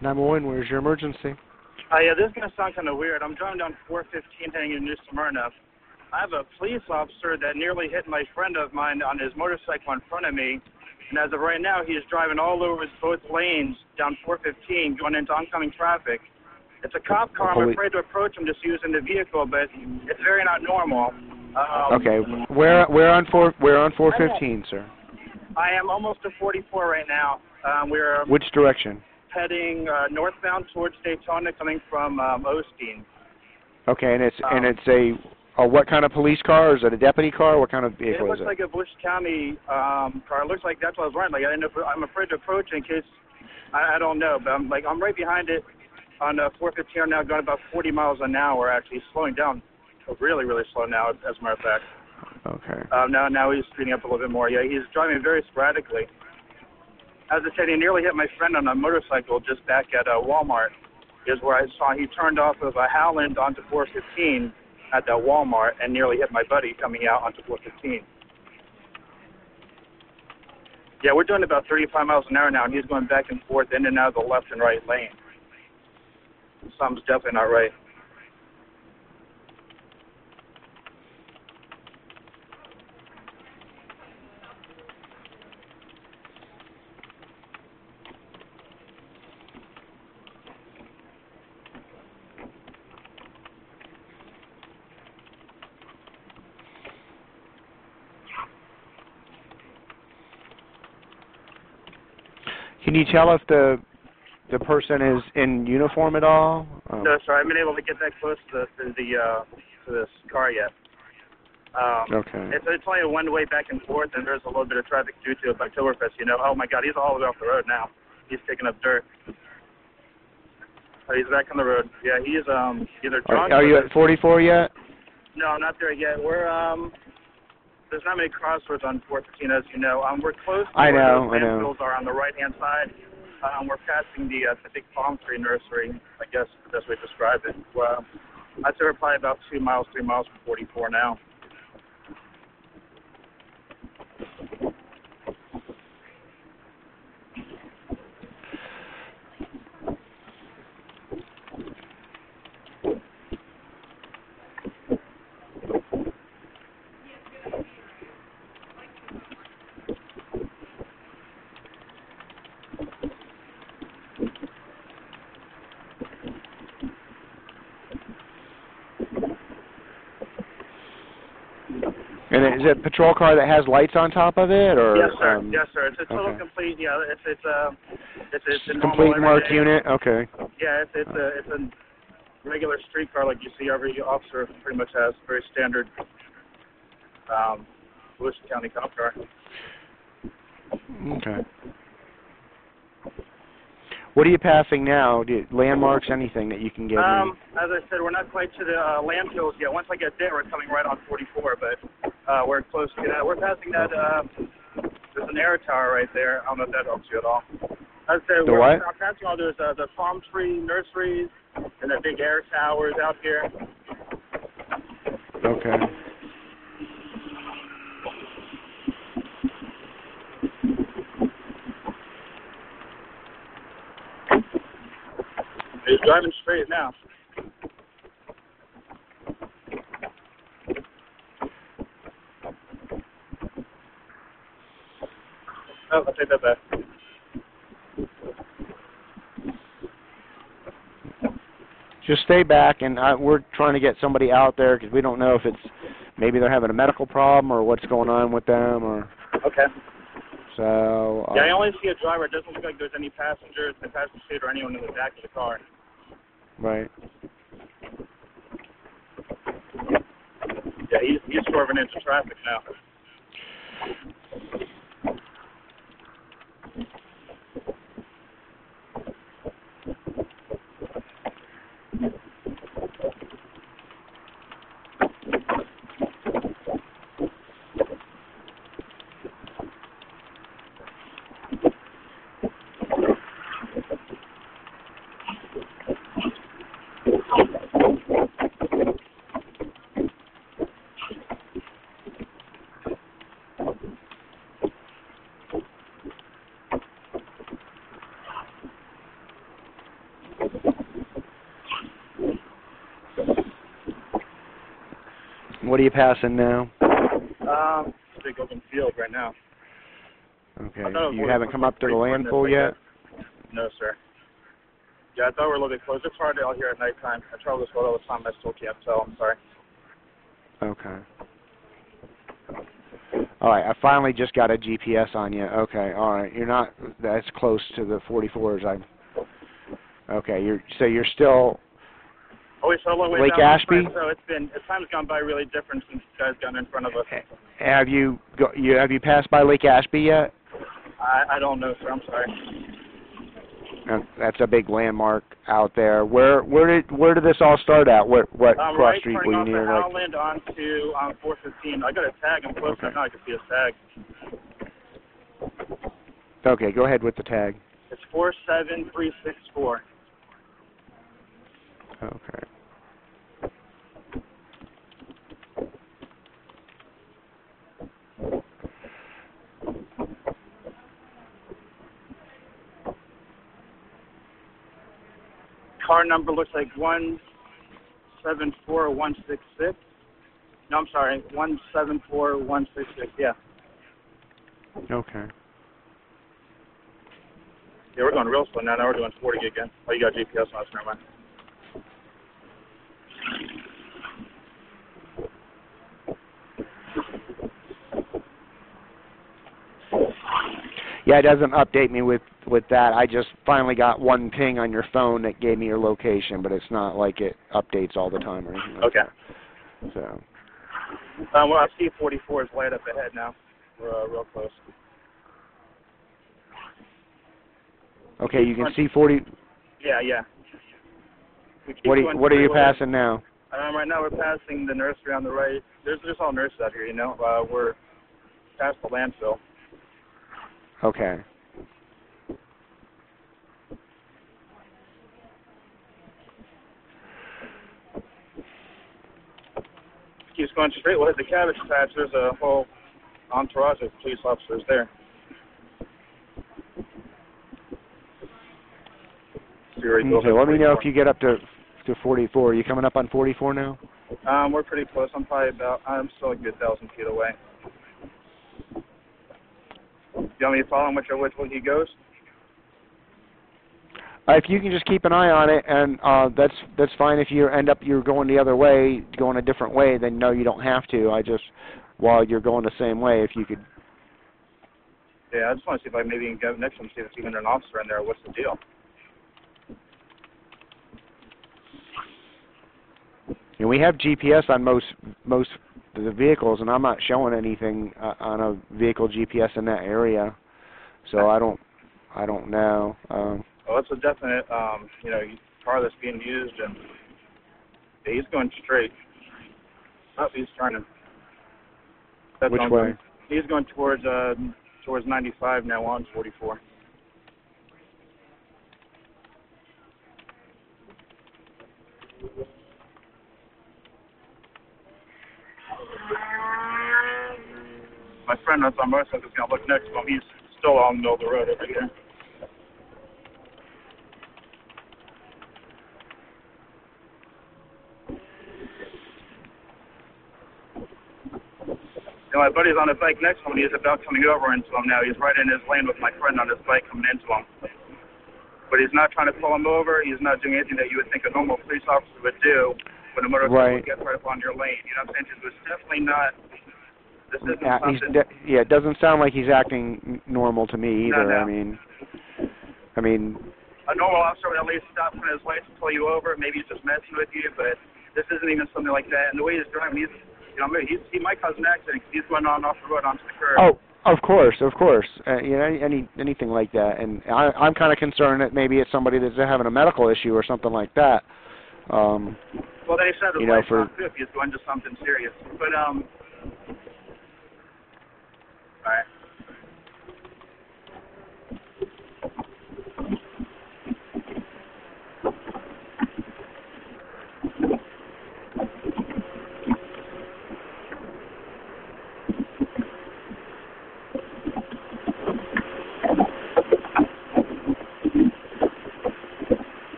911, where's your emergency? Yeah, this is going to sound kind of weird. I'm driving down 415 heading in New Smyrna. I have a police officer that nearly hit my friend of mine on his motorcycle in front of me. And as of right now, he is driving all over both lanes down 415 going into oncoming traffic. It's a cop car. I'm afraid to approach him just using the vehicle, but it's very not normal. Okay, where on 415, sir? I am almost to 44 right now. We're Which direction? heading northbound towards Daytona, coming from Osteen. Okay, and it's a what kind of police car? Is it a deputy car? What kind of vehicle is it? It looks like a Bush County car. It looks like that's what I was running. Like I didn't know I'm afraid to approach in case I don't know. But I'm right behind it on 415 now, going about 40 miles an hour. Actually, slowing down, really, really slow now. As a matter of fact. Okay. Now he's speeding up a little bit more. Yeah, he's driving very sporadically. As I said, he nearly hit my friend on a motorcycle just back at Walmart. Is where I saw he turned off of a Howland onto 415 at that Walmart and nearly hit my buddy coming out onto 415. Yeah, we're doing about 35 miles an hour now, and he's going back and forth in and out of the left and right lane. Something's definitely not right. Can you tell if the person is in uniform at all? No, sir. I haven't been able to get that close to this car yet. Okay. It's only a one-way back and forth, and there's a little bit of traffic due to Oktoberfest. Oh my God, he's all the way off the road now. He's picking up dirt. He's back on the road. Yeah, he's either drunk. Are you at 44 yet? No, I'm not there yet. We're there's not many crossroads on 415, as you know. We're close to where those landfills are on the right-hand side. We're passing the big palm tree nursery, I guess is the best way to describe it. Well, I'd say we're probably about 3 miles from 44 now. And is it a patrol car that has lights on top of it, or? Yes, sir. Yes, sir. It's a total complete. Yeah, it's a complete marked unit. Okay. Yeah, it's a regular street car like you see every officer pretty much has. Very standard Bush County cop car. Okay. What are you passing now? Landmarks, anything that you can give me? As I said, we're not quite to the landfills yet. Once I get there, we're coming right on 44, but we're close to that. We're passing that. There's an air tower right there. I don't know if that helps you at all. As I said, we're passing all those the palm tree nurseries and the big air towers out here. Okay. He's driving straight now. Oh, I'll take that back. Just stay back, and we're trying to get somebody out there because we don't know if it's maybe they're having a medical problem or what's going on with them, or. Okay. So. Yeah, I only see a driver. It doesn't look like there's any passengers in the passenger seat or anyone in the back of the car. Right. Yeah, he's swerving into traffic now. What are you passing now? Big open field right now. Okay. You haven't come up to the landfill yet? No, sir. Yeah, I thought we were a little bit close. It's hard out here at nighttime. I travel this road all the time. I still can't tell. I'm sorry. Okay. All right. I finally just got a GPS on you. Okay. All right. You're not as close to the 44 as I. Okay. You're still. Oh, we saw a long way Lake down Ashby? So time's gone by really different since you guys got in front of us. Have you passed by Lake Ashby yet? I don't know, sir. I'm sorry. That's a big landmark out there. Where did this all start at? What cross right, street turning were off you near? the Howland onto 415. I got a tag. I'm close right now. I can see a tag. Okay, go ahead with the tag. It's 47364. Okay. Car number looks like 174166. No, I'm sorry, 174166. Yeah. Okay. Yeah, we're going real slow now. Now we're doing 40 again. Oh, you got GPS on us, never mind. Yeah, it doesn't update me with that. I just finally got one ping on your phone that gave me your location, but it's not like it updates all the time or anything like that. So. Well, I see 44 is light up ahead now. We're real close. Okay, you can see 40. Yeah. What are you passing now? Right now we're passing the nursery on the right. There's all nurses out here, you know. We're past the landfill. Okay. Keeps going straight. We'll hit the cabbage patch. There's a whole entourage of police officers there. Okay, let me know if you get up to 44. Are you coming up on 44 now? We're pretty close. I'm still a good 1,000 feet away. You want me to follow him which way he goes? If you can just keep an eye on it, and that's fine. If you end up you're going the other way, going a different way, then no, you don't have to. While you're going the same way, if you could. Yeah, I just want to see if I maybe can go next to him, see if there's even an officer in there. What's the deal? And we have GPS on most of the vehicles, and I'm not showing anything on a vehicle GPS in that area, so I don't know. Well, it's a definite, car that's being used, and yeah, he's going straight. Oh, he's trying to. Which way? He's going towards 95 now on 44. My friend that's on motorcycle is going to look next to him. He's still on the middle of the road over here. My buddy's on a bike next to him, and he's about coming over into him now. He's right in his lane with my friend on his bike coming into him. But he's not trying to pull him over. He's not doing anything that you would think a normal police officer would do when a motorcycle gets right up on your lane. You know what I'm saying? It's definitely not. This isn't something. It doesn't sound like he's acting normal to me either. No. I mean. A normal officer would at least stop when his lights and pull you over. Maybe he's just messing with you, but this isn't even something like that. And the way he's driving, he might cause an accident because he's going on off the road onto the curb. Oh, of course. Anything like that. And I'm kind of concerned that maybe it's somebody that's having a medical issue or something like that. Well, they said the light's not good if he's going to something serious. But, all right.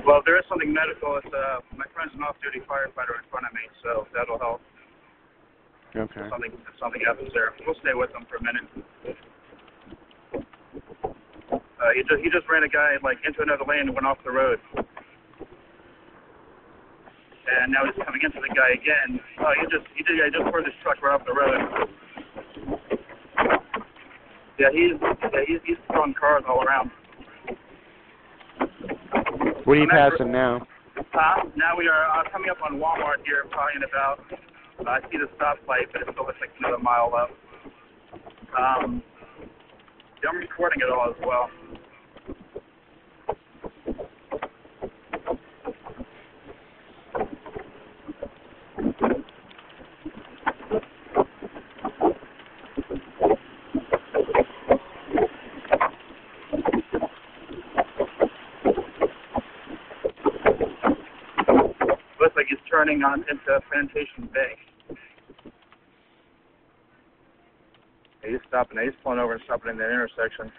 Well, if there is something medical, it's, my friend's an off-duty firefighter in front of me, so that'll help. Okay. If something happens there, we'll stay with him for a minute. He just ran a guy like into another lane and went off the road, and now he's coming into the guy again. He just tore this truck right off the road. Yeah, he's throwing cars all around. What are you passing now? Now we are coming up on Walmart here, probably in about. I see the stoplight, but it still looks like another mile up. I'm recording it all as well. Looks like he's turning on into Plantation Bay. He's stopping. He's pulling over and stopping in that intersection.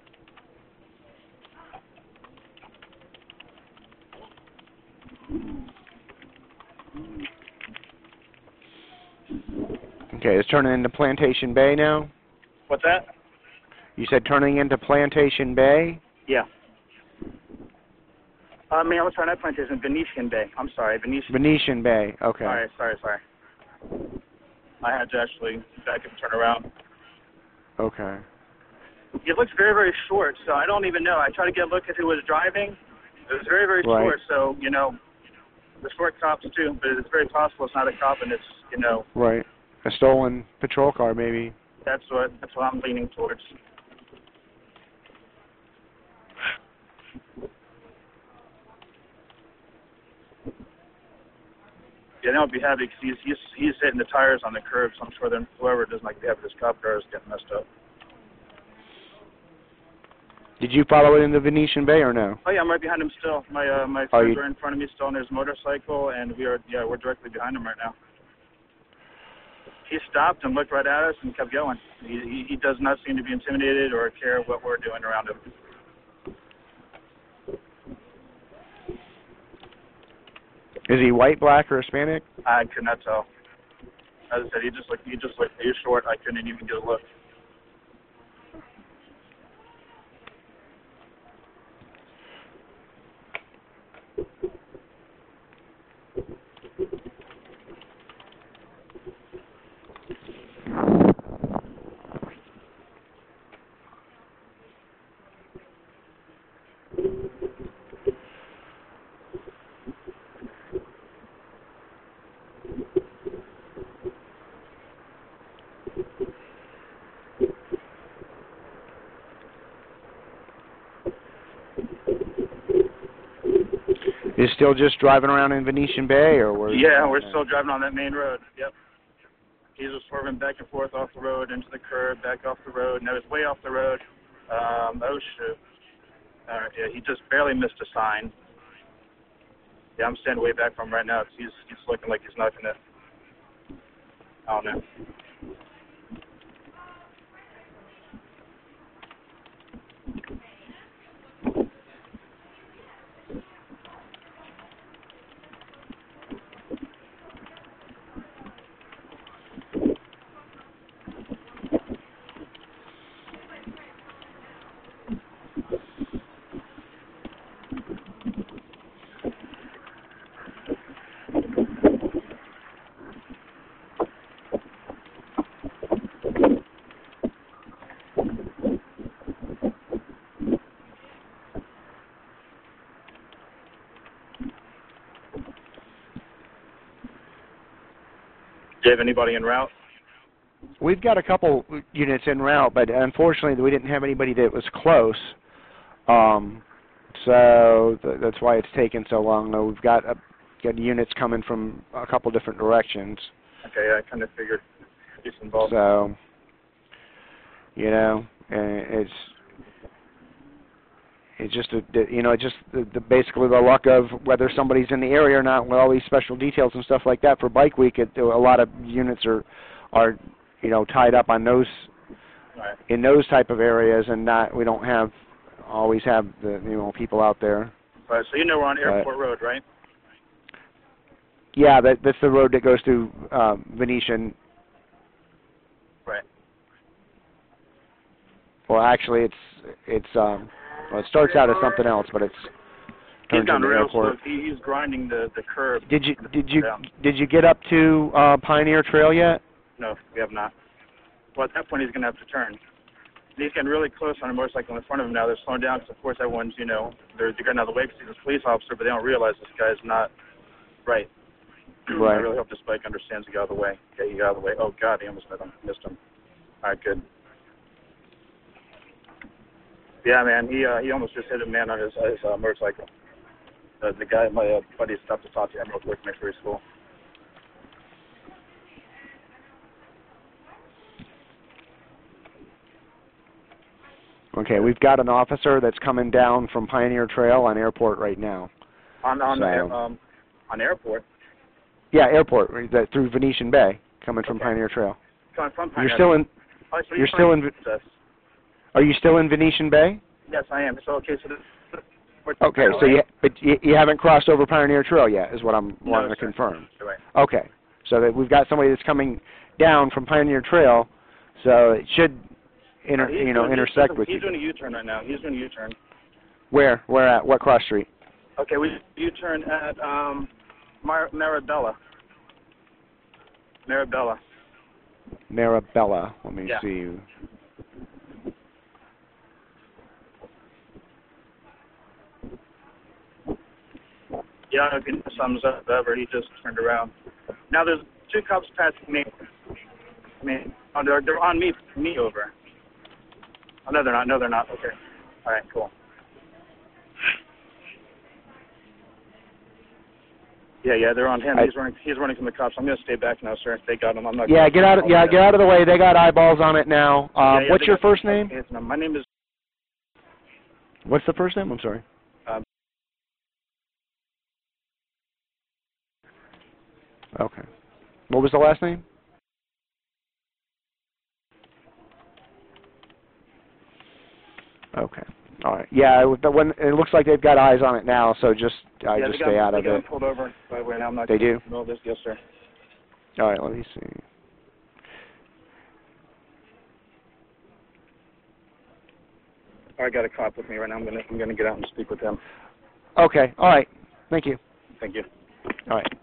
Okay, it's turning into Plantation Bay now? What's that? You said turning into Plantation Bay? Yeah. Man, let's try that Plantation. Venetian Bay. I'm sorry, Venetian Bay, okay. Sorry. I had to actually back and turn around. Okay. It looks very, very short, so I don't even know. I tried to get a look at who was driving. It was very, very short, so, the short cops too, but it's very possible it's not a cop and it's, Right. A stolen patrol car, maybe. That's what I'm leaning towards. Yeah, they would be happy because he's hitting the tires on the curb, so I'm sure then whoever doesn't like to have his cop car is getting messed up. Did you follow it in the Venetian Bay or no? Oh yeah, I'm right behind him still. My friends are in front of me still on his motorcycle, and we're directly behind him right now. He stopped and looked right at us and kept going. He does not seem to be intimidated or care what we're doing around him. Is he white, black, or Hispanic? I could not tell. As I said, he just looked. He was short. I couldn't even get a look. Is still just driving around in Venetian Bay, or where? Yeah, we're still driving on that main road. Yep. He's just swerving back and forth off the road into the curb, back off the road. Now he's way off the road. Oh shoot. Yeah, he just barely missed a sign. Yeah, I'm standing way back from him right now. He's looking like he's not gonna. I don't know. Do you have anybody en route? We've got a couple units en route, but unfortunately we didn't have anybody that was close. So that's why it's taken so long. Though we've got units coming from a couple different directions. Okay, I kind of figured he's involved. So, it's just basically the luck of whether somebody's in the area or not. With all these special details and stuff like that for Bike Week, a lot of units are tied up on those in those type of areas, and we don't always have the people out there. All right, so you know we're on Airport Road, right? Yeah, that's the road that goes through Venetian. Right. Well, actually, it starts out as something else, but it's He's turns down into real Airport. slow. He's grinding the curb. Did you get up to Pioneer Trail yet? No, we have not. Well, at that point, he's going to have to turn. And he's getting really close on a motorcycle in front of him now. They're slowing down because, of course, everyone's, they're getting out of the way because he's a police officer, but they don't realize this guy's not right. Right. I really hope this bike understands to get out of the way. Okay, he got out of the way. Oh, God, he almost missed him. All right, good. Yeah, man, he almost just hit a man on his motorcycle. The guy, my buddy, stopped to talk to him real quick, make sure he's cool. Okay, we've got an officer that's coming down from Pioneer Trail on Airport right now. On Airport? Yeah, Airport, through Venetian Bay, coming from Pioneer Trail. Coming from Pioneer. You're still in. Oh, so you're still in. Are you still in Venetian Bay? Yes, I am. So okay, so okay, so you haven't crossed over Pioneer Trail yet, is what I'm wanting to confirm. Right. Okay, so that we've got somebody that's coming down from Pioneer Trail, so it should intersect with you. He's doing a U-turn right now. He's doing a U-turn. Where at? What cross street? Okay, we U-turn at Marabella. Marabella. Let me see. Yeah, I don't know if he sums up ever. He just turned around. Now there's two cops passing me. I mean, they're on me over. Oh, no, they're not. No, they're not. Okay. All right, cool. Yeah, they're on him. He's running from the cops. I'm going to stay back now, sir. If they got him, I'm not. Yeah, get out of the way. They got eyeballs on it now. What's your first name? My name is. What's the first name? I'm sorry. Okay. What was the last name? Okay. All right. Yeah, it looks like they've got eyes on it now, so just stay out of it. They got him pulled over. By the way, now I'm not. They do? No, yes, sir. All right. Let me see. I got a cop with me right now. I'm gonna get out and speak with him. Okay. All right. Thank you. Thank you. All right.